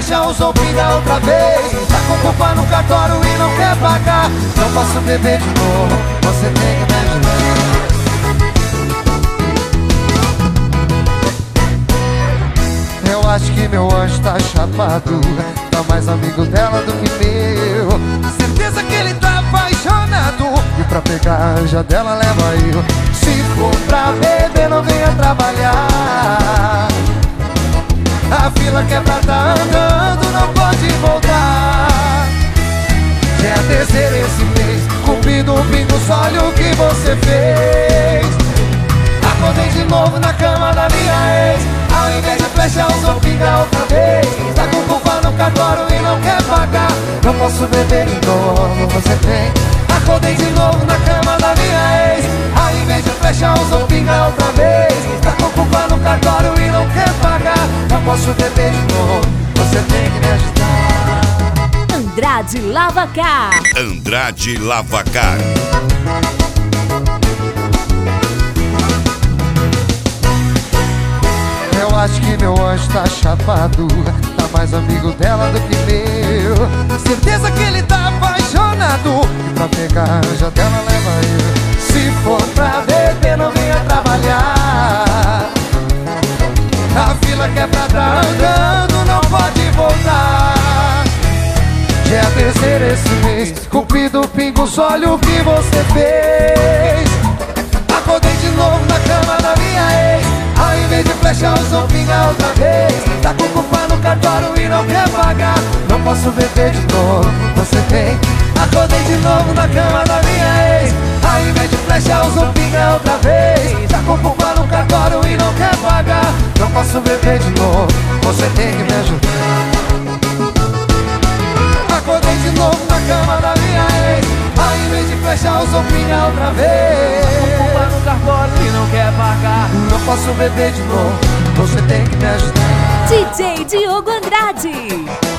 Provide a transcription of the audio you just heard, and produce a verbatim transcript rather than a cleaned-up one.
flecha, usou pinga outra vez. Tá com culpa no cartório e não quer pagar. Não posso beber de novo, você tem que me ajudar. Eu acho que meu anjo tá chapado, tá mais amigo dela do que meu. Certeza que ele tá apaixonado, e pra pegar a anja dela leva eu. Se for pra beber não venha trabalhar. A fila que é pra tá andando não pode voltar. Já é a terceira esse mês, Cupido um pingo, só olha o que você fez. Acordei de novo na cama da minha ex. Ao invés de flecha, usou pinga outra vez. Tá com culpa no cartório e não quer pagar. Não posso beber de novo, você tem. Acordei de novo na cama da minha ex. Ao invés de flecha, usou pinga outra vez. Tá com culpa no cartório e não quer pagar. Não posso beber de novo, você tem que me ajudar. Andrade Lavacar. Andrade Lavacar. Eu acho que meu anjo tá chapado, tá mais amigo dela do que meu. Certeza que ele tá apaixonado, e pra pegar a anja dela leva eu. Se for pra beber não venha trabalhar. A fila que é pra tá andando não pode voltar. Já é a terceira esse mês, Cupido pingo, só olha o que você fez. Acordei de novo na cama da minha ex. Ao invés de flecha, usou pinga outra vez. Tá com culpa no cartório e não quer pagar. Não posso beber de novo, você tem. Acordei de novo na cama da minha ex. Ao invés de flecha, usou pinga outra vez. Tá com culpa no cartório e não quer pagar. Não posso beber de novo, você tem que me ajudar. Acordei de novo na cama da minha ex. Ao invés de flecha, usou pinga outra vez. No cartório e não quer pagar. Não posso beber de novo, você tem que me ajudar. D J Diogo Andrade.